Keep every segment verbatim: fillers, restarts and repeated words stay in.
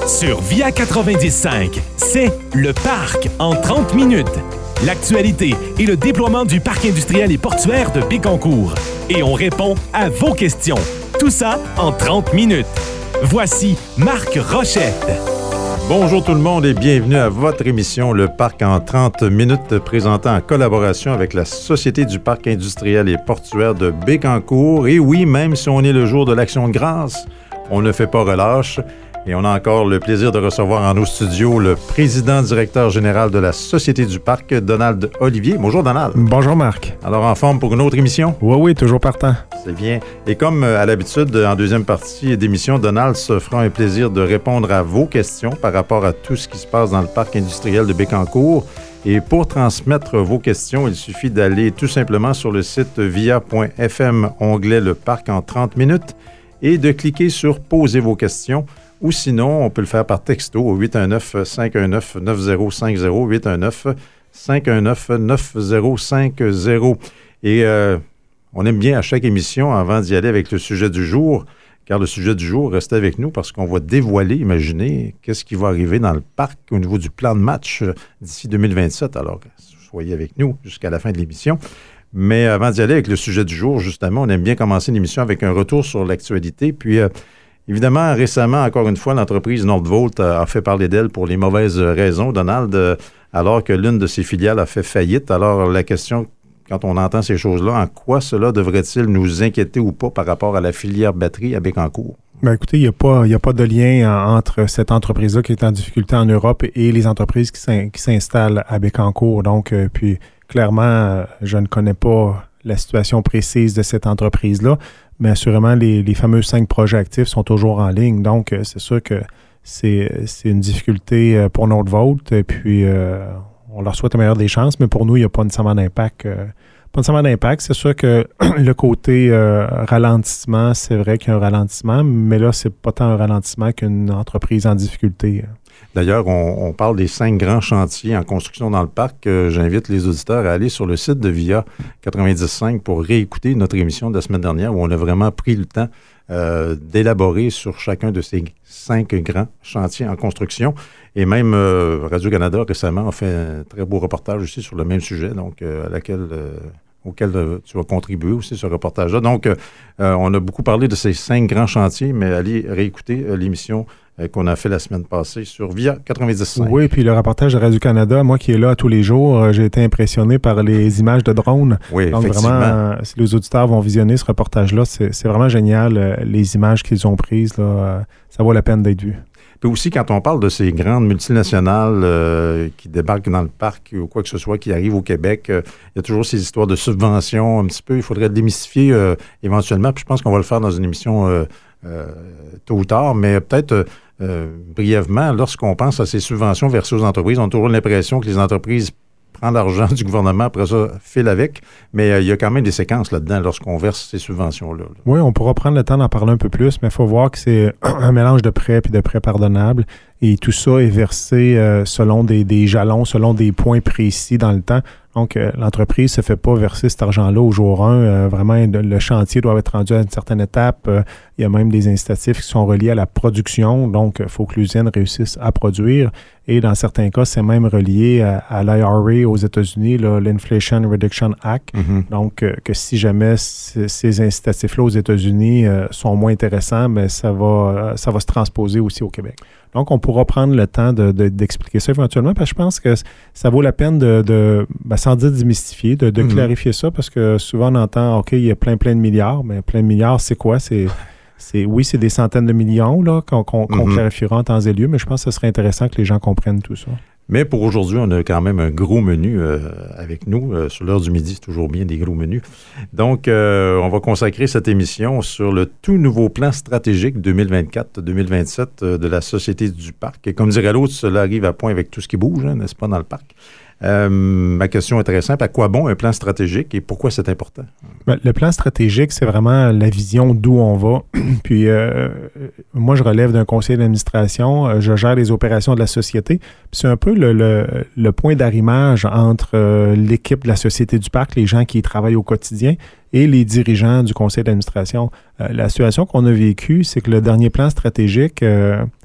Sur Via quatre-vingt-dix-cinq, c'est Le Parc en trente minutes. L'actualité et le déploiement du parc industriel et portuaire de Bécancour. Et on répond à vos questions. Tout ça en trente minutes. Voici Marc Rochette. Bonjour tout le monde et bienvenue à votre émission Le Parc en trente minutes, présentée en collaboration avec la Société du parc industriel et portuaire de Bécancour. Et oui, même si on est le jour de l'Action de grâce, on ne fait pas relâche. Et on a encore le plaisir de recevoir en nos studios le président directeur général de la Société du parc, Donald Olivier. Bonjour Donald. Bonjour Marc. Alors en forme pour une autre émission? Oui, oui, toujours partant. C'est bien. Et comme à l'habitude, en deuxième partie d'émission, Donald se fera un plaisir de répondre à vos questions par rapport à tout ce qui se passe dans le parc industriel de Bécancour. Et pour transmettre vos questions, il suffit d'aller tout simplement sur le site via point f m, onglet Le Parc en trente minutes, et de cliquer sur « Posez vos questions ». Ou sinon, on peut le faire par texto au huit un neuf, cinq un neuf, neuf zéro cinq zéro, huit un neuf, cinq un neuf, neuf zéro cinq zéro. Et euh, on aime bien à chaque émission, avant d'y aller avec le sujet du jour, car le sujet du jour, restez avec nous parce qu'on va dévoiler, imaginez, qu'est-ce qui va arriver dans le parc au niveau du plan de match euh, d'ici deux mille vingt-sept. Alors, soyez avec nous jusqu'à la fin de l'émission. Mais avant d'y aller avec le sujet du jour, justement, on aime bien commencer l'émission avec un retour sur l'actualité, puis... Euh, Évidemment, récemment, encore une fois, l'entreprise Nordvolt a fait parler d'elle pour les mauvaises raisons, Donald, alors que l'une de ses filiales a fait faillite. Alors, la question, quand on entend ces choses-là, en quoi cela devrait-il nous inquiéter ou pas par rapport à la filière batterie à Bécancour? Bien, écoutez, il n'y a pas, il y a pas de lien entre cette entreprise-là qui est en difficulté en Europe et les entreprises qui, s'in, qui s'installent à Bécancour. Donc, euh, puis, clairement, je ne connais pas la situation précise de cette entreprise-là. Mais assurément, les, les fameux cinq projets actifs sont toujours en ligne. Donc, euh, c'est sûr que c'est, c'est une difficulté euh, pour Nordvolt. Et puis, euh, on leur souhaite la meilleure des chances, mais pour nous, il n'y a pas nécessairement d'impact. Euh, pas nécessairement d'impact. C'est sûr que le côté euh, ralentissement, c'est vrai qu'il y a un ralentissement, mais là, c'est pas tant un ralentissement qu'une entreprise en difficulté. D'ailleurs, on, on parle des cinq grands chantiers en construction dans le parc. Euh, j'invite les auditeurs à aller sur le site de Via quatre-vingt-dix cinq pour réécouter notre émission de la semaine dernière où on a vraiment pris le temps euh, d'élaborer sur chacun de ces cinq grands chantiers en construction. Et même euh, Radio-Canada récemment a fait un très beau reportage aussi sur le même sujet, donc euh, à laquelle... Euh, auquel euh, tu vas contribuer aussi, ce reportage-là. Donc, euh, on a beaucoup parlé de ces cinq grands chantiers, mais allez réécouter euh, l'émission euh, qu'on a fait la semaine passée sur Via quatre-vingt-dix cinq. Oui, puis le reportage de Radio-Canada, moi qui est là tous les jours, euh, j'ai été impressionné par les images de drones. Oui, donc effectivement. Vraiment, euh, si les auditeurs vont visionner ce reportage-là, c'est, c'est vraiment génial, euh, les images qu'ils ont prises, là, euh, ça vaut la peine d'être vu. Puis aussi, quand on parle de ces grandes multinationales euh, qui débarquent dans le parc ou quoi que ce soit, qui arrivent au Québec, euh, il y a toujours ces histoires de subventions un petit peu. Il faudrait le démystifier euh, éventuellement. Puis je pense qu'on va le faire dans une émission euh, euh, tôt ou tard. Mais peut-être euh, euh, brièvement, lorsqu'on pense à ces subventions versées aux entreprises, on a toujours l'impression que les entreprises prennent l'argent du gouvernement, après ça, file avec. Mais euh, il y a quand même des séquences là-dedans lorsqu'on verse ces subventions-là. Là. Oui, on pourra prendre le temps d'en parler un peu plus, mais il faut voir que c'est un mélange de prêts et de prêts pardonnables. Et tout ça est versé euh, selon des, des jalons, selon des points précis dans le temps. Donc, euh, l'entreprise ne se fait pas verser cet argent-là au jour un. Euh, vraiment, le chantier doit être rendu à une certaine étape. Euh, il y a même des incitatifs qui sont reliés à la production. Donc, il faut que l'usine réussisse à produire. Et dans certains cas, c'est même relié à, à l'I R A aux États-Unis, là, l'Inflation Reduction Act. Mm-hmm. Donc, euh, que si jamais c- ces incitatifs-là aux États-Unis euh, sont moins intéressants, mais ça va, euh, ça va se transposer aussi au Québec. Donc, on pourra prendre le temps de, de, d'expliquer ça éventuellement, parce que je pense que ça vaut la peine de, de ben, sans dire démystifier, de, de mm-hmm. clarifier ça, parce que souvent on entend, OK, il y a plein, plein de milliards, mais plein de milliards, c'est quoi? C'est, c'est oui, c'est des centaines de millions là, qu'on, qu'on, qu'on mm-hmm. clarifiera en temps et lieu, mais je pense que ce serait intéressant que les gens comprennent tout ça. Mais pour aujourd'hui, on a quand même un gros menu euh, avec nous. Euh, sur l'heure du midi, c'est toujours bien des gros menus. Donc, euh, on va consacrer cette émission sur le tout nouveau plan stratégique deux mille vingt-quatre deux mille vingt-sept euh, de la Société du parc. Et comme dirait l'autre, cela arrive à point avec tout ce qui bouge, hein, n'est-ce pas, dans le parc? Euh, ma question est très simple. À quoi bon un plan stratégique et pourquoi c'est important? Ben, le plan stratégique, c'est vraiment la vision d'où on va. Puis, euh, moi, je relève d'un conseil d'administration. Je gère les opérations de la société. Puis, c'est un peu le, le, le point d'arrimage entre euh, l'équipe de la Société du parc, les gens qui y travaillent au quotidien, et les dirigeants du conseil d'administration. Euh, la situation qu'on a vécue, c'est que le dernier plan stratégique... Euh,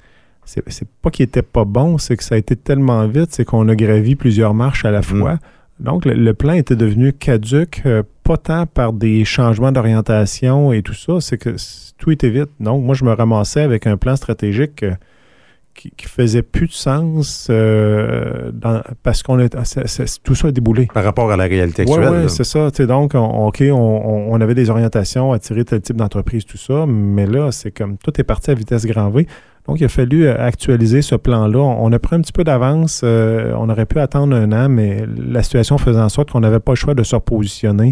c'est, c'est pas qu'il était pas bon, c'est que ça a été tellement vite, c'est qu'on a gravi plusieurs marches à la fois. Mmh. Donc, le, le plan était devenu caduc, euh, pas tant par des changements d'orientation et tout ça, c'est que c'est, tout était vite. Donc, moi, je me ramassais avec un plan stratégique euh, qui, qui faisait plus de sens euh, dans, parce qu'on est, c'est, c'est, tout ça a déboulé. Par rapport à la réalité actuelle. Oui, ouais, c'est ça. Donc, on, OK, on, on avait des orientations, attirer tel type d'entreprise, tout ça, mais là, c'est comme tout est parti à vitesse grand V. Donc, il a fallu actualiser ce plan-là. On a pris un petit peu d'avance. Euh, on aurait pu attendre un an, mais la situation faisait en sorte qu'on n'avait pas le choix de se repositionner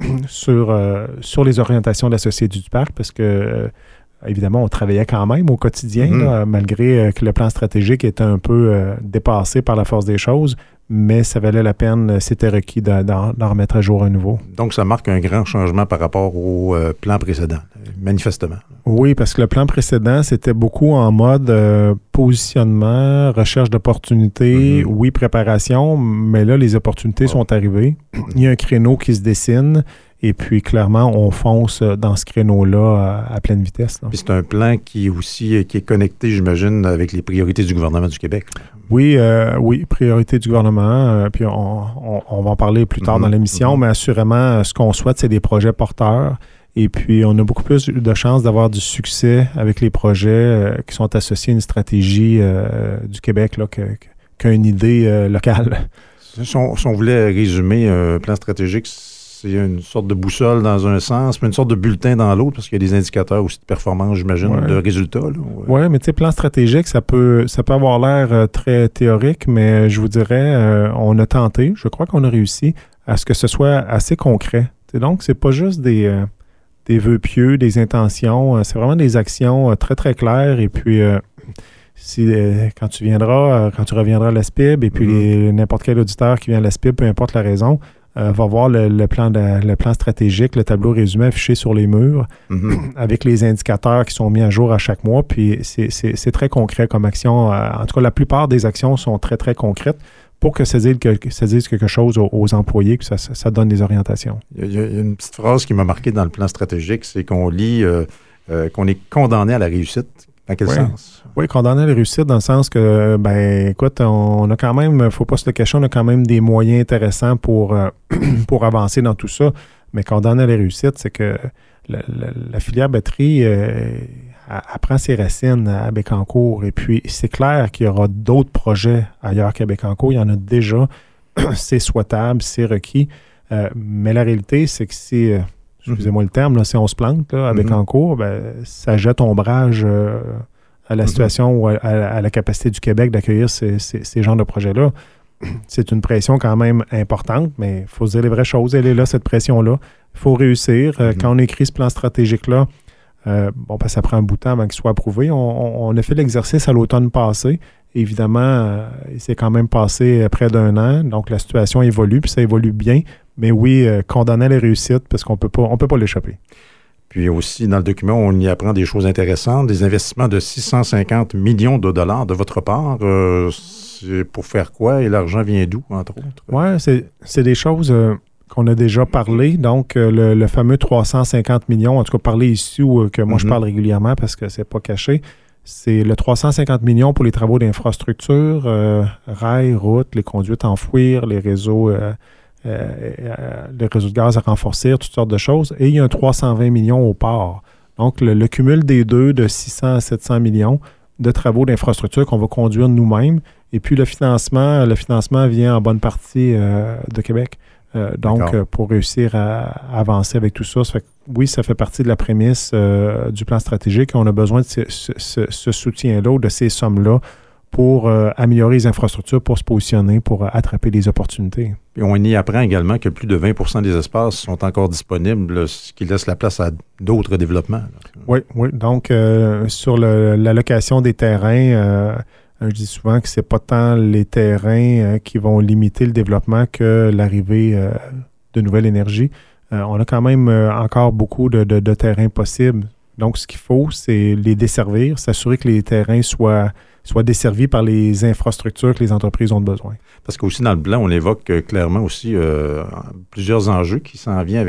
sur, euh, sur les orientations de la Société du Parc parce que, euh, évidemment, on travaillait quand même au quotidien, mmh. là, malgré euh, que le plan stratégique était un peu euh, dépassé par la force des choses. Mais ça valait la peine, c'était requis d'en, d'en remettre à jour un nouveau. Donc, ça marque un grand changement par rapport au euh, plan précédent, manifestement. Oui, parce que le plan précédent, c'était beaucoup en mode euh, positionnement, recherche d'opportunités, mm-hmm. oui, préparation, mais là, les opportunités oh. sont arrivées. Il y a un créneau qui se dessine. Et puis, clairement, on fonce dans ce créneau-là à, à pleine vitesse. Là. Puis c'est un plan qui est aussi qui est connecté, j'imagine, avec les priorités du gouvernement du Québec. Oui, euh, oui, priorités du gouvernement. Euh, puis on, on, on va en parler plus tard mm-hmm. dans l'émission, mm-hmm. mais assurément, ce qu'on souhaite, c'est des projets porteurs. Et puis, on a beaucoup plus de chances d'avoir du succès avec les projets euh, qui sont associés à une stratégie euh, du Québec là, que, que, qu'une idée euh, locale. Si on, si on voulait résumer un plan stratégique, c'est une sorte de boussole dans un sens, mais une sorte de bulletin dans l'autre, parce qu'il y a des indicateurs aussi de performance, j'imagine, ouais. de résultats. Oui, ouais, mais tu sais, plan stratégique, ça peut, ça peut avoir l'air euh, très théorique, mais je vous dirais, euh, on a tenté, je crois qu'on a réussi à ce que ce soit assez concret. T'sais, donc, c'est pas juste des, euh, des vœux pieux, des intentions, euh, c'est vraiment des actions euh, très, très claires. Et puis, euh, si, euh, quand tu viendras, euh, quand tu reviendras à l'A S P I B, et puis mm-hmm. les, n'importe quel auditeur qui vient à l'A S P I B, peu importe la raison, Euh, va voir le, le, plan de, le plan stratégique, le tableau résumé affiché sur les murs mm-hmm. avec les indicateurs qui sont mis à jour à chaque mois. Puis c'est, c'est, c'est très concret comme action. Euh, en tout cas, la plupart des actions sont très, très concrètes pour que ça dise, que, ça dise quelque chose aux, aux employés, que ça, ça, ça donne des orientations. Il y, a, il y a une petite phrase qui m'a marqué dans le plan stratégique, c'est qu'on lit euh, euh, qu'on est condamné à la réussite. Dans quel oui. sens? Oui, condamné à la réussite dans le sens que, ben, écoute, on a quand même, il ne faut pas se le cacher, on a quand même des moyens intéressants pour, euh, pour avancer dans tout ça. Mais condamné à la réussite, c'est que la, la, la filière batterie euh, elle prend ses racines à Bécancour. Et puis, c'est clair qu'il y aura d'autres projets ailleurs qu'à Bécancour. Il y en a déjà. C'est souhaitable, c'est requis. Euh, mais la réalité, c'est que si, euh, excusez-moi le terme, là, si on se plante là, à mm-hmm. Bécancour, ben, ça jette ombrage euh, à la mm-hmm. situation ou à, à, à la capacité du Québec d'accueillir ces, ces, ces genres de projets-là. C'est une pression quand même importante, mais il faut se dire les vraies choses. Elle est là, cette pression-là. Il faut réussir. Euh, mm-hmm. Quand on écrit ce plan stratégique-là, euh, bon, ben, ça prend un bout de temps avant qu'il soit approuvé. On, on, on a fait l'exercice à l'automne passé. Évidemment, euh, il s'est quand même passé près d'un an. Donc, la situation évolue, puis ça évolue bien. Mais oui, euh, condamner à la réussite, parce qu'on peut pas, on peut pas l'échapper. Puis aussi, dans le document, on y apprend des choses intéressantes, des investissements de six cent cinquante millions de dollars de votre part. Euh, c'est pour faire quoi? Et l'argent vient d'où, entre autres? Oui, c'est, c'est des choses euh, qu'on a déjà parlé. Donc, euh, le, le fameux trois cent cinquante millions, en tout cas parlé ici, ou euh, que moi, mm-hmm. je parle régulièrement parce que c'est pas caché. C'est le trois cent cinquante millions pour les travaux d'infrastructure, euh, rails, routes, les conduites à enfouir, les réseaux... Euh, Euh, euh, le réseau de gaz à renforcer, toutes sortes de choses. Et il y a un trois cent vingt millions au port. Donc, le, le cumul des deux de six cents à sept cents millions de travaux d'infrastructure qu'on va conduire nous-mêmes. Et puis, le financement, le financement vient en bonne partie euh, de Québec. Euh, donc, euh, pour réussir à, à avancer avec tout ça, ça fait que, oui, ça fait partie de la prémisse euh, du plan stratégique. On a besoin de ce, ce, ce soutien-là ou de ces sommes-là pour euh, améliorer les infrastructures, pour se positionner, pour euh, attraper des opportunités. Et on y apprend également que plus de vingt pour cent des espaces sont encore disponibles, ce qui laisse la place à d'autres développements. Là. Oui, oui. Donc, euh, sur le, l'allocation des terrains, euh, je dis souvent que c'est pas tant les terrains euh, qui vont limiter le développement que l'arrivée euh, de nouvelles énergies. Euh, on a quand même euh, encore beaucoup de, de, de terrains possibles. Donc, ce qu'il faut, c'est les desservir, s'assurer que les terrains soient soit desservis par les infrastructures que les entreprises ont besoin. Parce qu'aussi dans le plan, on évoque euh, clairement aussi euh, plusieurs enjeux qui s'en viennent avec cette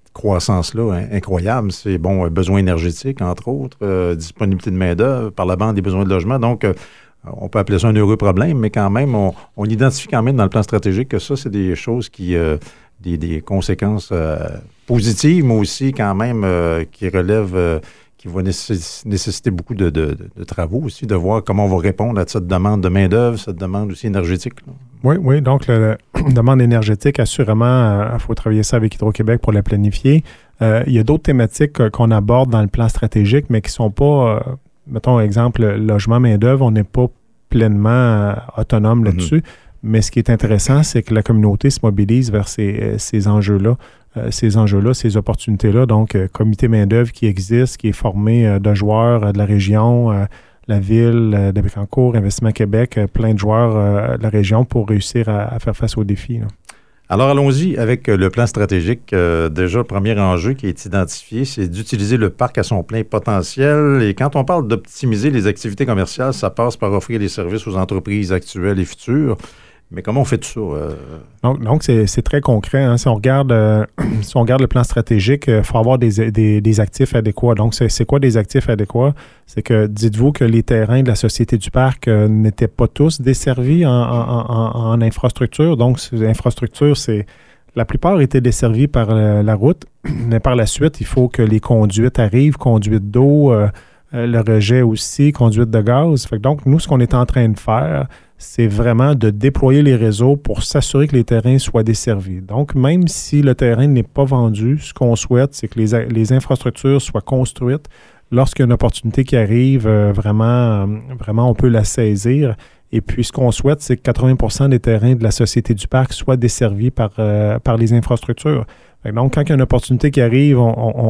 croissance-là hein, incroyable. C'est, bon, euh, besoins énergétiques, entre autres, euh, disponibilité de main-d'œuvre, par la bande des besoins de logement. Donc, euh, on peut appeler ça un heureux problème, mais quand même, on, on identifie quand même dans le plan stratégique que ça, c'est des choses qui... Euh, des, des conséquences euh, positives, mais aussi quand même euh, qui relèvent... Euh, qui va nécess- nécessiter beaucoup de, de, de travaux aussi, de voir comment on va répondre à cette demande de main-d'œuvre, cette demande aussi énergétique. Là. Oui, oui. Donc, la demande énergétique, assurément, il euh, faut travailler ça avec Hydro-Québec pour la planifier. Euh, il y a d'autres thématiques euh, qu'on aborde dans le plan stratégique, mais qui ne sont pas, euh, mettons, exemple, logement, main-d'œuvre, on n'est pas pleinement euh, autonome là-dessus. Mm-hmm. Mais ce qui est intéressant, c'est que la communauté se mobilise vers ces, ces enjeux-là. Euh, ces enjeux-là, ces opportunités-là. Donc, euh, comité main-d'œuvre qui existe, qui est formé euh, de joueurs euh, de la région, euh, la ville euh, de Bécancour, Investissement Québec, euh, plein de joueurs euh, de la région pour réussir à, à faire face aux défis. Là. Alors, allons-y avec le plan stratégique. Euh, déjà, le premier enjeu qui est identifié, c'est d'utiliser le parc à son plein potentiel. Et quand on parle d'optimiser les activités commerciales, ça passe par offrir des services aux entreprises actuelles et futures. Mais comment on fait tout ça? Euh... Donc, donc c'est, c'est très concret. Hein. Si on regarde euh, si on regarde le plan stratégique, il euh, faut avoir des, des, des actifs adéquats. Donc, c'est, c'est quoi des actifs adéquats? C'est que, dites-vous que les terrains de la Société du Parc euh, n'étaient pas tous desservis en, en, en, en infrastructure. Donc, ces infrastructures, c'est la plupart étaient desservis par euh, la route. Mais par la suite, il faut que les conduites arrivent, conduites d'eau, euh, euh, le rejet aussi, conduite de gaz. Fait que donc, nous, ce qu'on est en train de faire, c'est vraiment de déployer les réseaux pour s'assurer que les terrains soient desservis. Donc, même si le terrain n'est pas vendu, ce qu'on souhaite, c'est que les, les infrastructures soient construites. Lorsqu'il y a une opportunité qui arrive, euh, vraiment, vraiment, on peut la saisir. Et puis, ce qu'on souhaite, c'est que quatre-vingts pour cent des terrains de la Société du Parc soient desservis par, euh, par les infrastructures. Donc, quand il y a une opportunité qui arrive,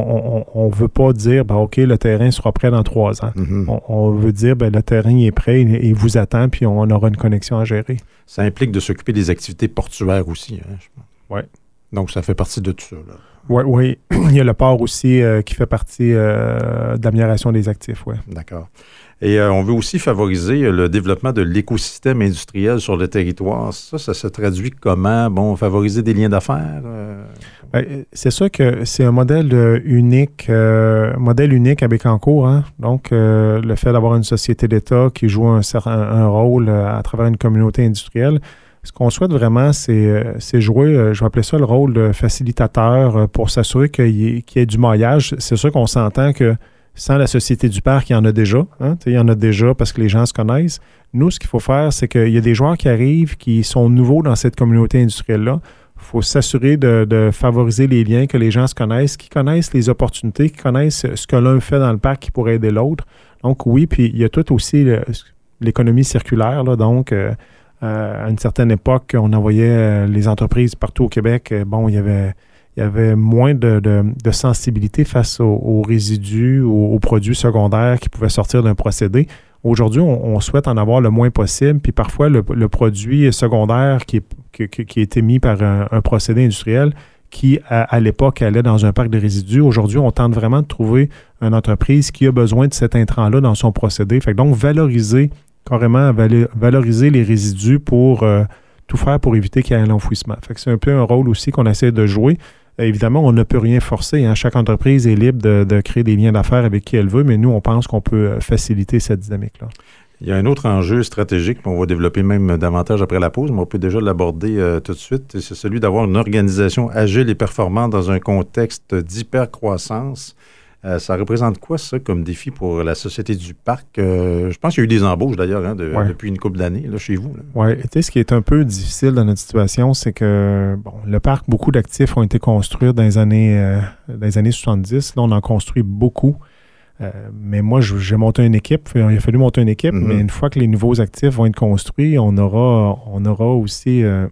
on ne veut pas dire ben, « OK, le terrain sera prêt dans trois ans mm-hmm. ». On, on veut dire ben, « Le terrain est prêt, il, il vous attend, puis on aura une connexion à gérer ». Ça implique de s'occuper des activités portuaires aussi. Hein, oui. Donc, ça fait partie de tout ça. Oui, oui. Il y a le port aussi euh, qui fait partie euh, de l'amélioration des actifs, oui. D'accord. Et euh, on veut aussi favoriser le développement de l'écosystème industriel sur le territoire. Ça, ça se traduit comment? Bon, favoriser des liens d'affaires? Euh... Bien, c'est sûr que c'est un modèle euh, unique, euh, modèle unique à Bécancour. Hein? Donc, euh, le fait d'avoir une société d'État qui joue un, un, un rôle à travers une communauté industrielle, ce qu'on souhaite vraiment, c'est, c'est jouer, je vais appeler ça le rôle de facilitateur pour s'assurer qu'il y ait, qu'il y ait du maillage. C'est sûr qu'on s'entend que sans la Société du Parc, il y en a déjà. Hein? Il y en a déjà parce que les gens se connaissent. Nous, ce qu'il faut faire, c'est qu'il y a des joueurs qui arrivent, qui sont nouveaux dans cette communauté industrielle-là. Il faut s'assurer de, de favoriser les liens, que les gens se connaissent, qu'ils connaissent les opportunités, qu'ils connaissent ce que l'un fait dans le parc qui pourrait aider l'autre. Donc oui, puis il y a tout aussi le, l'économie circulaire. Là, donc, euh, euh, à une certaine époque, on envoyait euh, les entreprises partout au Québec. Euh, bon, il y avait... Il y avait moins de, de, de sensibilité face aux, aux résidus, aux, aux produits secondaires qui pouvaient sortir d'un procédé. Aujourd'hui, on, on souhaite en avoir le moins possible. Puis parfois, le, le produit secondaire qui, est, qui, qui a été mis par un, un procédé industriel qui, à, à l'époque, allait dans un parc de résidus. Aujourd'hui, on tente vraiment de trouver une entreprise qui a besoin de cet intrant-là dans son procédé. Fait que donc, valoriser, carrément valoriser les résidus pour euh, tout faire pour éviter qu'il y ait un enfouissement. Fait que c'est un peu un rôle aussi qu'on essaie de jouer. Évidemment, on ne peut rien forcer. Hein. Chaque entreprise est libre de, de créer des liens d'affaires avec qui elle veut, mais nous, on pense qu'on peut faciliter cette dynamique-là. Il y a un autre enjeu stratégique qu'on va développer même davantage après la pause, mais on peut déjà l'aborder euh, tout de suite. C'est celui d'avoir une organisation agile et performante dans un contexte d'hypercroissance. Euh, ça représente quoi, ça, comme défi pour la Société du Parc? Euh, je pense qu'il y a eu des embauches, d'ailleurs, hein, de, ouais. depuis une couple d'années, là, chez vous. Oui. Tu sais, ce qui est un peu difficile dans notre situation, c'est que, bon, le parc, beaucoup d'actifs ont été construits dans les années, euh, dans les années soixante-dix. Là, on en construit beaucoup. Euh, mais moi, j'ai monté une équipe. Il a fallu monter une équipe, mm-hmm. mais une fois que les nouveaux actifs vont être construits, on aura, on aura aussi... Euh,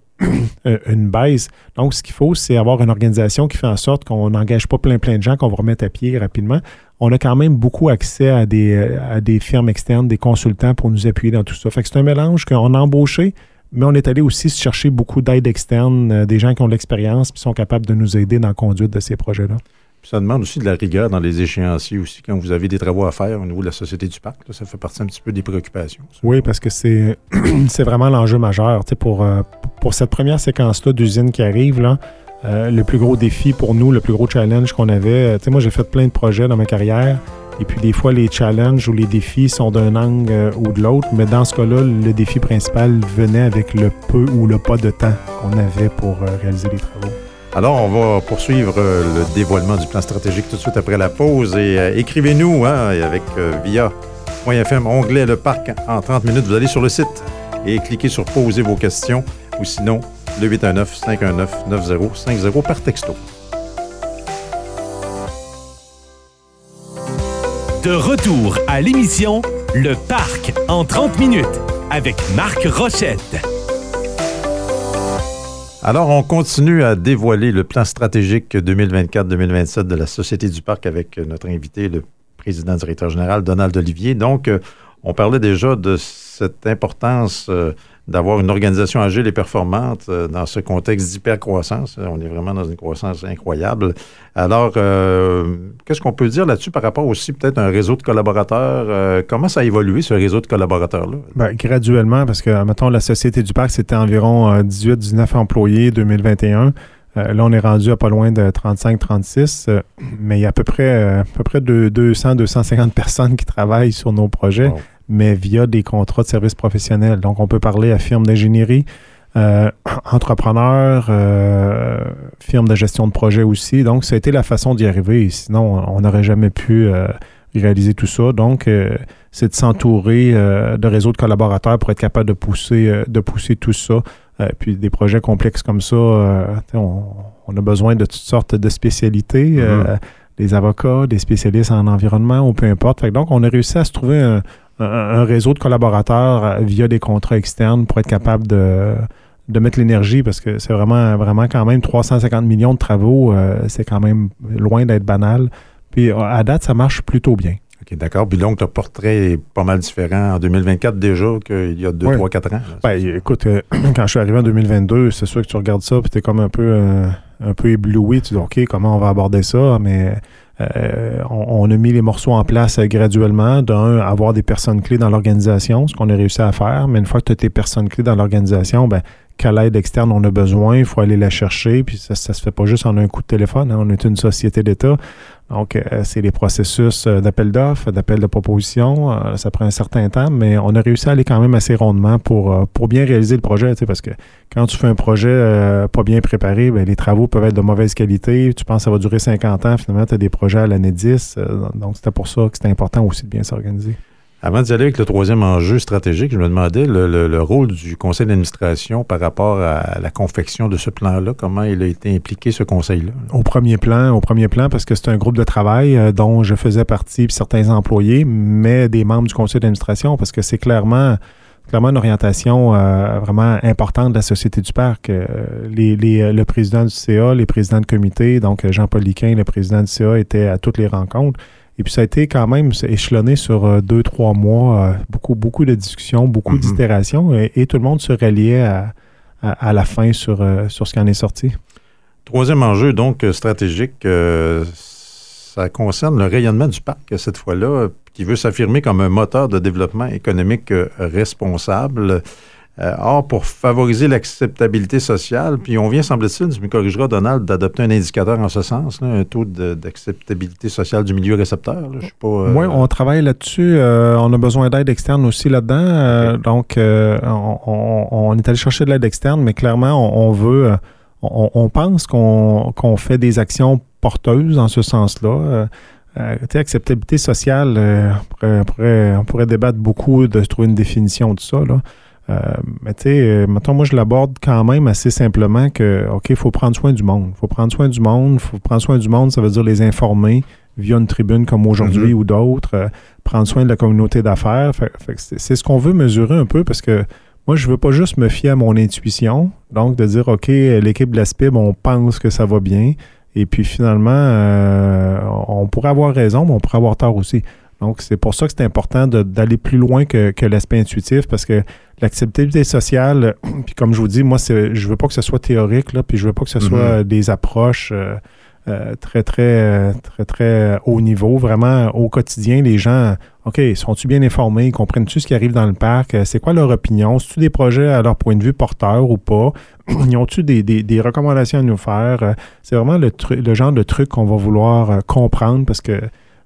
une baisse. Donc, ce qu'il faut, c'est avoir une organisation qui fait en sorte qu'on n'engage pas plein plein de gens qu'on va remettre à pied rapidement. On a quand même beaucoup accès à des, à des firmes externes, des consultants pour nous appuyer dans tout ça. Fait que c'est un mélange qu'on a embauché, mais on est allé aussi chercher beaucoup d'aide externe, des gens qui ont de l'expérience et sont capables de nous aider dans la conduite de ces projets-là. Puis ça demande aussi de la rigueur dans les échéanciers aussi, quand vous avez des travaux à faire au niveau de la Société du Parc. Là, ça fait partie un petit peu des préoccupations. Ça. Oui, parce que c'est, c'est vraiment l'enjeu majeur. Tu sais, pour, euh, pour cette première séquence-là d'usine qui arrive, là, Euh, le plus gros défi pour nous, le plus gros challenge qu'on avait, tu sais, moi j'ai fait plein de projets dans ma carrière, et puis des fois les challenges ou les défis sont d'un angle euh, ou de l'autre, mais dans ce cas-là, le défi principal venait avec le peu ou le pas de temps qu'on avait pour euh, réaliser les travaux. Alors, on va poursuivre euh, le dévoilement du plan stratégique tout de suite après la pause, et euh, écrivez-nous hein, avec euh, via .f m, onglet Le Parc en trente minutes, vous allez sur le site et cliquez sur poser vos questions, ou sinon le huit un neuf, cinq un neuf, neuf zéro cinq zéro par texto. De retour à l'émission Le Parc en trente minutes avec Marc Rochette. Alors, on continue à dévoiler le plan stratégique deux mille vingt-quatre deux mille vingt-sept de la Société du Parc avec notre invité, le président directeur général Donald Olivier. Donc, on parlait déjà de cette importance euh, d'avoir une organisation agile et performante euh, dans ce contexte d'hypercroissance. On est vraiment dans une croissance incroyable. Alors, euh, qu'est-ce qu'on peut dire là-dessus par rapport aussi peut-être à un réseau de collaborateurs? Euh, comment ça a évolué, ce réseau de collaborateurs-là? Bien, graduellement, parce que, mettons, la Société du Parc, c'était environ euh, dix-huit dix-neuf employés deux mille vingt et un. Euh, là, on est rendu à pas loin de trente-cinq trente-six, euh, mais il y a à peu près, euh, à peu près de deux cents à deux cent cinquante personnes qui travaillent sur nos projets, wow. mais via des contrats de services professionnels. Donc, on peut parler à firmes d'ingénierie, euh, entrepreneurs, euh, firmes de gestion de projet aussi. Donc, ça a été la façon d'y arriver. Sinon, on n'aurait jamais pu euh, réaliser tout ça. Donc, euh, c'est de s'entourer euh, de réseaux de collaborateurs pour être capable de pousser, euh, de pousser tout ça. Euh, puis des projets complexes comme ça, euh, on, on a besoin de toutes sortes de spécialités, mm-hmm. euh, des avocats, des spécialistes en environnement ou peu importe. Fait que donc, on a réussi à se trouver un, un, un réseau de collaborateurs via des contrats externes pour être capable de, de mettre l'énergie, parce que c'est vraiment, vraiment quand même trois cent cinquante millions de travaux, euh, c'est quand même loin d'être banal. Puis à date, ça marche plutôt bien. OK, d'accord. Puis donc, le portrait est pas mal différent en deux mille vingt-quatre déjà qu'il y a deux, trois, quatre ans. Bien, écoute, euh, quand je suis arrivé en deux mille vingt-deux, c'est sûr que tu regardes ça puis tu es comme un peu, euh, un peu ébloui. Tu dis, OK, comment on va aborder ça? Mais euh, on, on a mis les morceaux en place euh, graduellement. D'un, avoir des personnes clés dans l'organisation, ce qu'on a réussi à faire. Mais une fois que tu as tes personnes clés dans l'organisation, bien, quelle aide externe on a besoin, il faut aller la chercher. Puis ça ne se fait pas juste en un coup de téléphone. Hein, on est une société d'État. Donc, euh, c'est les processus euh, d'appel d'offres, d'appel de proposition. Euh, ça prend un certain temps, mais on a réussi à aller quand même assez rondement pour, euh, pour bien réaliser le projet. Tu sais, parce que quand tu fais un projet euh, pas bien préparé, bien, les travaux peuvent être de mauvaise qualité. Tu penses que ça va durer cinquante ans. Finalement, tu as des projets à l'année dix. Euh, donc, c'était pour ça que c'était important aussi de bien s'organiser. Avant d'y aller avec le troisième enjeu stratégique, je me demandais le, le, le rôle du conseil d'administration par rapport à la confection de ce plan-là. Comment il a été impliqué, ce conseil-là? Au premier plan, au premier plan, parce que c'est un groupe de travail euh, dont je faisais partie, puis certains employés, mais des membres du conseil d'administration, parce que c'est clairement, clairement une orientation euh, vraiment importante de la Société du Parc. Euh, les, les, le président du C A, les présidents de comité, donc Jean-Paul Liquin, le président du C A, étaient à toutes les rencontres. Et puis, ça a été quand même échelonné sur euh, deux, trois mois, euh, beaucoup, beaucoup de discussions, beaucoup mm-hmm. d'itérations, et, et tout le monde se ralliait à, à, à la fin sur, euh, sur ce qui en est sorti. Troisième enjeu, donc, stratégique, euh, ça concerne le rayonnement du parc, cette fois-là, qui veut s'affirmer comme un moteur de développement économique euh, responsable. Euh, or, pour favoriser l'acceptabilité sociale, puis on vient, semble-t-il, tu me corrigeras, Donald, d'adopter un indicateur en ce sens, là, un taux de, d'acceptabilité sociale du milieu récepteur. Là, je sais pas, euh... Oui, on travaille là-dessus. Euh, on a besoin d'aide externe aussi là-dedans. Euh, okay. Donc, euh, on, on, on est allé chercher de l'aide externe, mais clairement, on, on veut, on, on pense qu'on, qu'on fait des actions porteuses en ce sens-là. Euh, Euh, tu sais, acceptabilité sociale, euh, on, pourrait, on, pourrait, on pourrait débattre beaucoup de trouver une définition de ça, là. Euh, mais tu sais, euh, mettons, moi, je l'aborde quand même assez simplement que, OK, il faut prendre soin du monde. Il faut prendre soin du monde. Il faut prendre soin du monde, ça veut dire les informer via une tribune comme aujourd'hui mm-hmm. ou d'autres. Euh, prendre soin de la communauté d'affaires. Fait, fait que c'est, c'est ce qu'on veut mesurer un peu parce que moi, je veux pas juste me fier à mon intuition. Donc, de dire, OK, l'équipe de la S P I B, on pense que ça va bien. Et puis, finalement, euh, on pourrait avoir raison, mais on pourrait avoir tort aussi. Donc, c'est pour ça que c'est important de, d'aller plus loin que, que l'aspect intuitif, parce que l'acceptabilité sociale, puis comme je vous dis, moi, c'est, je veux pas que ce soit théorique, là, puis je veux pas que ce soit mm-hmm. des approches euh, euh, très, très, très, très haut niveau. Vraiment, au quotidien, les gens, OK, sont-ils bien informés? Comprennent-tu ce qui arrive dans le parc? C'est quoi leur opinion? C'est-tu des projets à leur point de vue porteurs ou pas? Ils ont-tu des, des, des recommandations à nous faire? C'est vraiment le, tru- le genre de truc qu'on va vouloir comprendre parce que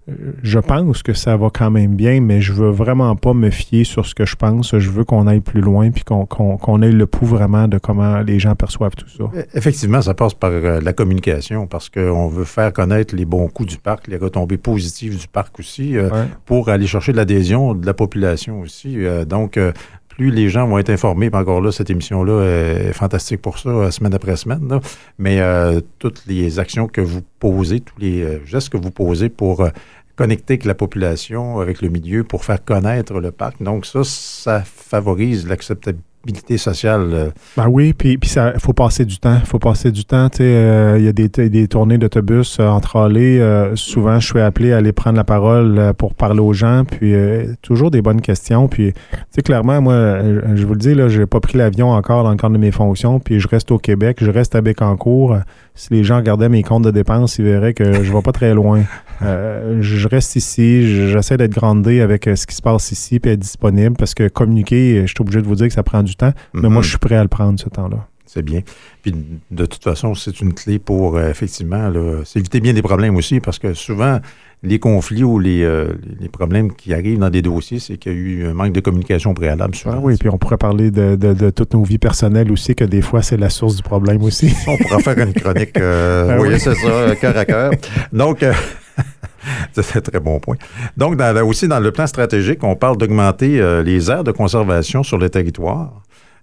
je pense que ça va quand même bien, mais je veux vraiment pas me fier sur ce que je pense. Je veux qu'on aille plus loin puis qu'on, qu'on, qu'on ait le pouls vraiment de comment les gens perçoivent tout ça. Effectivement, ça passe par euh, la communication parce qu'on veut faire connaître les bons coups du parc, les retombées positives du parc aussi, euh, ouais. pour aller chercher de l'adhésion de la population aussi. Euh, donc, euh, plus les gens vont être informés, puis encore là, cette émission-là est fantastique pour ça, semaine après semaine, là. Mais euh, toutes les actions que vous posez, tous les euh, gestes que vous posez pour euh, connecter avec la population, avec le milieu, pour faire connaître le parc. Donc ça, ça favorise l'acceptabilité sociale. Euh. Ben oui, puis puis il faut passer du temps. Il faut passer du temps. Tu sais, il euh, y a des, des tournées d'autobus euh, entre allées. Euh, souvent, je suis appelé à aller prendre la parole euh, pour parler aux gens. Puis euh, toujours des bonnes questions. Puis, tu sais, clairement, moi, je, je vous le dis, là, j'ai pas pris l'avion encore dans le cadre de mes fonctions. Puis je reste au Québec. Je reste à Bécancour. Si les gens regardaient mes comptes de dépenses, ils verraient que je vais pas très loin. Euh, je reste ici, j'essaie d'être grandé avec ce qui se passe ici puis être disponible parce que communiquer, je suis obligé de vous dire que ça prend du temps, mm-hmm. mais moi, je suis prêt à le prendre, ce temps-là. C'est bien. Puis, de toute façon, c'est une clé pour, euh, effectivement, là, s'éviter bien des problèmes aussi parce que souvent, les conflits ou les, euh, les problèmes qui arrivent dans des dossiers, c'est qu'il y a eu un manque de communication préalable. Souvent. Ah oui, puis on pourrait parler de, de, de toutes nos vies personnelles aussi, que des fois, c'est la source du problème aussi. On pourrait faire une chronique. Euh, ah oui, oui, c'est ça, cœur à cœur. Donc, euh, c'est un très bon point. Donc, dans, aussi, dans le plan stratégique, on parle d'augmenter euh, les aires de conservation sur le territoire.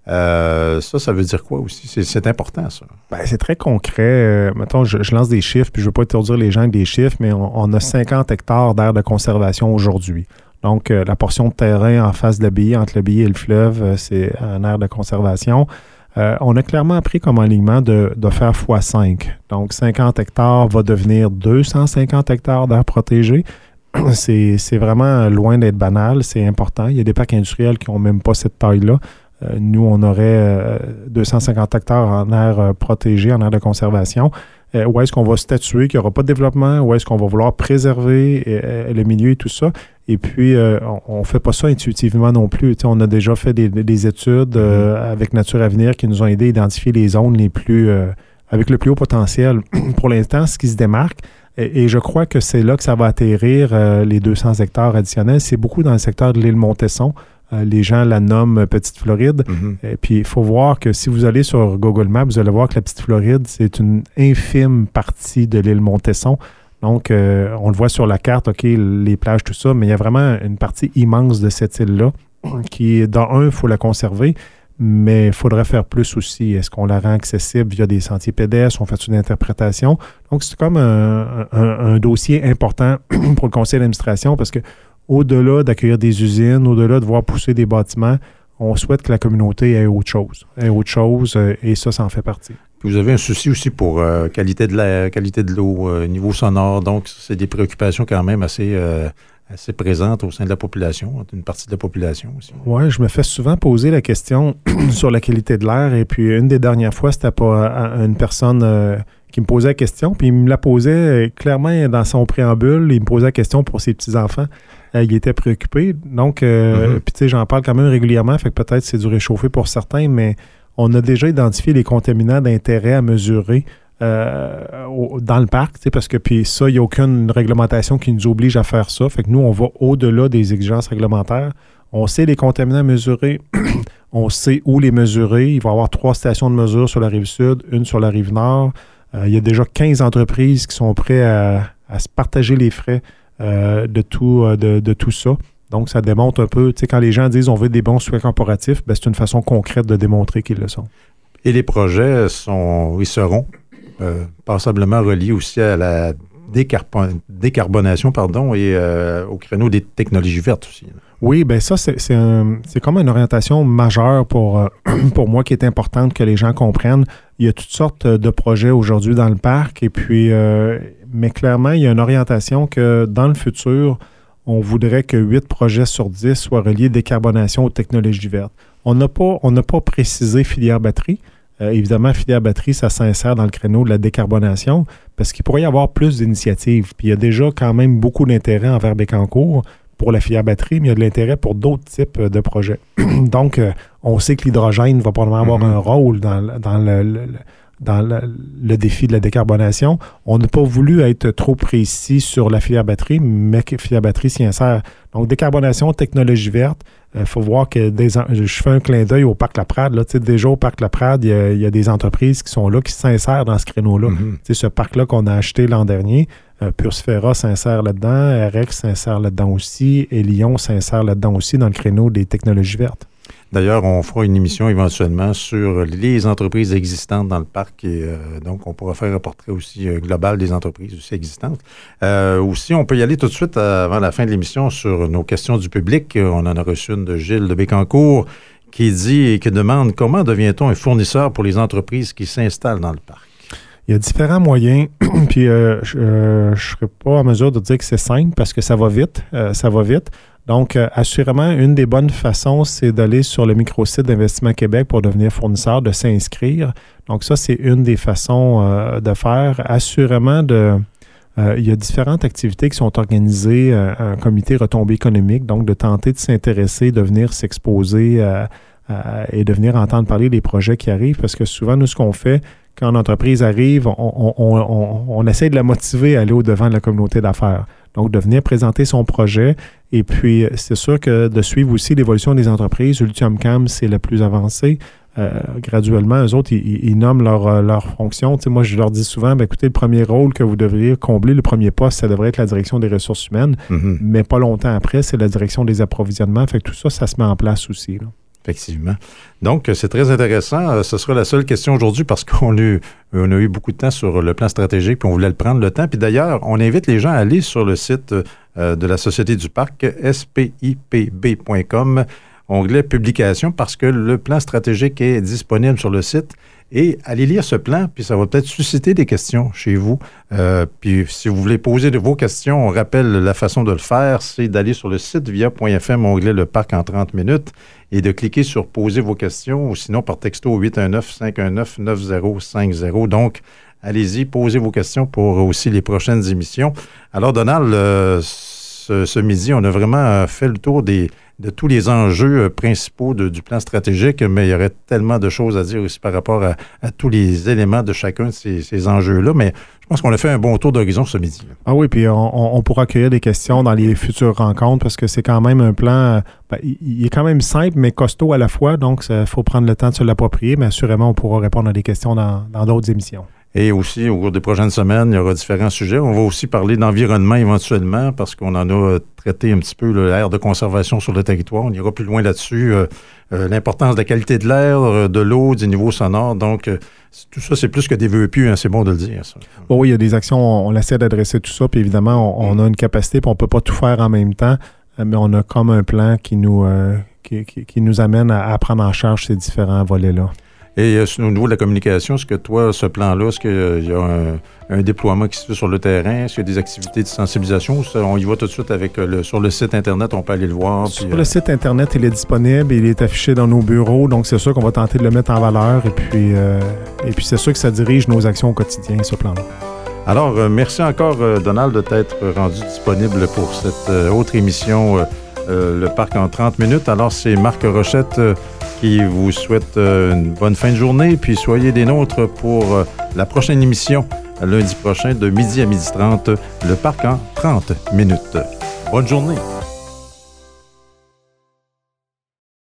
Euh, ça, ça veut dire quoi aussi? C'est, c'est important, ça. Ben, c'est très concret. Euh, mettons, je, je lance des chiffres, puis je ne veux pas étourdir les gens avec des chiffres, mais on, on a cinquante hectares d'aires de conservation aujourd'hui. Donc, euh, la portion de terrain en face de l'abbaye, entre l'abbaye et le fleuve, euh, c'est un aire de conservation. Euh, on a clairement pris comme alignement de, de faire fois cinq. Donc, cinquante hectares va devenir deux cent cinquante hectares d'aires protégées. C'est, c'est vraiment loin d'être banal, c'est important. Il y a des parcs industriels qui n'ont même pas cette taille-là. Euh, nous, on aurait euh, deux cent cinquante hectares en aire euh, protégée, en aire de conservation. Euh, où est-ce qu'on va statuer qu'il n'y aura pas de développement? Où est-ce qu'on va vouloir préserver euh, le milieu et tout ça? Et puis, euh, on ne fait pas ça intuitivement non plus. Tu sais, on a déjà fait des, des études euh, avec Nature Avenir qui nous ont aidé à identifier les zones les plus euh, avec le plus haut potentiel. Pour l'instant, ce qui se démarque, et, et je crois que c'est là que ça va atterrir, euh, les deux cents hectares additionnels, c'est beaucoup dans le secteur de l'île Montesson. Euh, les gens la nomment Petite Floride. Mm-hmm. Et puis, il faut voir que si vous allez sur Google Maps, vous allez voir que la Petite Floride, c'est une infime partie de l'île Montesson. Donc, euh, on le voit sur la carte, OK, les plages, tout ça, mais il y a vraiment une partie immense de cette île-là qui, dans un, il faut la conserver, mais il faudrait faire plus aussi. Est-ce qu'on la rend accessible via des sentiers pédestres? On fait une interprétation? Donc, c'est comme un, un, un dossier important pour le conseil d'administration parce que au-delà d'accueillir des usines, au-delà de voir pousser des bâtiments, on souhaite que la communauté ait autre chose. Ait autre chose, et ça, ça en fait partie. Puis vous avez un souci aussi pour euh, qualité de l'air, qualité de l'eau, euh, niveau sonore. Donc, c'est des préoccupations quand même assez, euh, assez présentes au sein de la population, d'une partie de la population aussi. Oui, je me fais souvent poser la question sur la qualité de l'air. Et puis, une des dernières fois, c'était pas une personne euh, qui me posait la question. Puis, il me la posait euh, clairement dans son préambule. Il me posait la question pour ses petits-enfants. Euh, il était préoccupé. Donc, euh, mm-hmm. puis tu sais, j'en parle quand même régulièrement, fait que peut-être c'est du réchauffé pour certains, mais on a déjà identifié les contaminants d'intérêt à mesurer euh, au, dans le parc, tu sais, parce que puis ça, il n'y a aucune réglementation qui nous oblige à faire ça. Fait que nous, on va au-delà des exigences réglementaires. On sait les contaminants à mesurer, on sait où les mesurer. Il va y avoir trois stations de mesure sur la rive sud, une sur la rive nord. Euh, il y a déjà quinze entreprises qui sont prêtes à, à se partager les frais Euh, de, tout, euh, de, de tout ça. Donc, ça démontre un peu, tu sais, quand les gens disent on veut des bons soins corporatifs, ben, c'est une façon concrète de démontrer qu'ils le sont. Et les projets sont, ils seront euh, passablement reliés aussi à la décarpon- décarbonation pardon, et euh, au créneau des technologies vertes aussi. Oui, bien ça, c'est, c'est, un, c'est comme une orientation majeure pour, euh, pour moi qui est importante que les gens comprennent. Il y a toutes sortes de projets aujourd'hui dans le parc, et puis, euh, mais clairement, il y a une orientation que dans le futur, on voudrait que huit projets sur dix soient reliés décarbonation aux technologies vertes. On n'a pas, on n'a pas précisé filière batterie. Euh, évidemment, filière batterie, ça s'insère dans le créneau de la décarbonation parce qu'il pourrait y avoir plus d'initiatives. Puis il y a déjà quand même beaucoup d'intérêt envers Bécancour pour la filière batterie, mais il y a de l'intérêt pour d'autres types de projets. Donc, euh, on sait que l'hydrogène va probablement avoir mm-hmm. un rôle dans, dans, le, le, dans le, le défi de la décarbonation. On n'a pas voulu être trop précis sur la filière batterie, mais que la filière batterie s'y insère. Donc, décarbonation, technologie verte. Il euh, faut voir que des, je fais un clin d'œil au Parc Laprade. Là, déjà au Parc Laprade, il y, y a des entreprises qui sont là, qui s'insèrent dans ce créneau-là. Mm-hmm. Ce parc-là qu'on a acheté l'an dernier, euh, Pursfera s'insère là-dedans, R X s'insère là-dedans aussi, et Lyon s'insère là-dedans aussi dans le créneau des technologies vertes. D'ailleurs, on fera une émission éventuellement sur les entreprises existantes dans le parc et euh, donc on pourra faire un portrait aussi euh, global des entreprises aussi existantes. Euh, aussi, on peut y aller tout de suite euh, avant la fin de l'émission sur nos questions du public. On en a reçu une de Gilles de Bécancour qui dit et qui demande comment devient-on un fournisseur pour les entreprises qui s'installent dans le parc? Il y a différents moyens, puis euh, je ne euh, serai pas en mesure de dire que c'est simple parce que ça va vite, euh, ça va vite. Donc, euh, assurément, une des bonnes façons, c'est d'aller sur le microsite d'Investissement Québec pour devenir fournisseur, de s'inscrire. Donc, ça, c'est une des façons euh, de faire. Assurément, de, euh, il y a différentes activités qui sont organisées, euh, un comité retombée économique, donc de tenter de s'intéresser, de venir s'exposer euh, euh, et de venir entendre parler des projets qui arrivent, parce que souvent, nous, ce qu'on fait, quand une entreprise arrive, on, on, on, on, on essaie de la motiver à aller au-devant de la communauté d'affaires. Donc, de venir présenter son projet. Et puis, c'est sûr que de suivre aussi l'évolution des entreprises. Ultium-Cam, c'est la plus avancée. Euh, graduellement, eux autres, ils, ils nomment leur, leur fonction. Tu sais, moi, je leur dis souvent, ben, écoutez, le premier rôle que vous devriez combler, le premier poste, ça devrait être la direction des ressources humaines. Mm-hmm. Mais pas longtemps après, c'est la direction des approvisionnements. Fait que tout ça, ça se met en place aussi, là. Effectivement. Donc, c'est très intéressant. Ce sera la seule question aujourd'hui parce qu'on a eu, on a eu beaucoup de temps sur le plan stratégique puis on voulait le prendre le temps. Puis d'ailleurs, on invite les gens à aller sur le site euh, de la Société du Parc, S P I P B point com, onglet Publications, parce que le plan stratégique est disponible sur le site. Et allez lire ce plan, puis ça va peut-être susciter des questions chez vous. Euh, puis si vous voulez poser de vos questions, on rappelle la façon de le faire, c'est d'aller sur le site via point f m, onglet Le Parc en trente minutes, et de cliquer sur « Poser vos questions » ou sinon par texto au huit un neuf, cinq un neuf, neuf zéro cinq zéro. Donc, allez-y, posez vos questions pour aussi les prochaines émissions. Alors, Donald, euh, ce, ce midi, on a vraiment fait le tour des... de tous les enjeux principaux de, du plan stratégique, mais il y aurait tellement de choses à dire aussi par rapport à, à tous les éléments de chacun de ces, ces enjeux-là. Mais je pense qu'on a fait un bon tour d'horizon ce midi. Ah oui, puis on, on pourra accueillir des questions dans les futures rencontres parce que c'est quand même un plan, ben, il est quand même simple, mais costaud à la fois. Donc, il faut prendre le temps de se l'approprier, mais assurément, on pourra répondre à des questions dans, dans d'autres émissions. Et aussi, au cours des prochaines semaines, il y aura différents sujets. On va aussi parler d'environnement éventuellement parce qu'on en a traité un petit peu l'air de conservation sur le territoire. On ira plus loin là-dessus. Euh, euh, l'importance de la qualité de l'air, euh, de l'eau, du niveau sonore. Donc, euh, tout ça, c'est plus que des vœux pieux. Hein, c'est bon de le dire, ça. Bon, oui, il y a des actions. On, on essaie d'adresser tout ça. Puis évidemment, on, on a une capacité. Puis on ne peut pas tout faire en même temps. Mais on a comme un plan qui nous, euh, qui, qui, qui nous amène à, à prendre en charge ces différents volets-là. Et euh, au niveau de la communication, est-ce que toi, ce plan-là, est-ce qu'il euh, y a un, un déploiement qui se fait sur le terrain? Est-ce qu'il y a des activités de sensibilisation? Ou on y va tout de suite avec le, sur le site Internet, on peut aller le voir? Sur puis, le euh... site Internet, il est disponible, il est affiché dans nos bureaux, donc c'est sûr qu'on va tenter de le mettre en valeur. Et puis, euh, et puis c'est sûr que ça dirige nos actions au quotidien, ce plan-là. Alors, euh, merci encore, euh, Donald, de t'être rendu disponible pour cette euh, autre émission, euh, euh, Le Parc en trente minutes. Alors, c'est Marc Rochette euh, qui vous souhaite euh, une bonne fin de journée, puis soyez des nôtres pour euh, la prochaine émission, lundi prochain, de midi à midi trente, Le Parc en trente minutes. Bonne journée!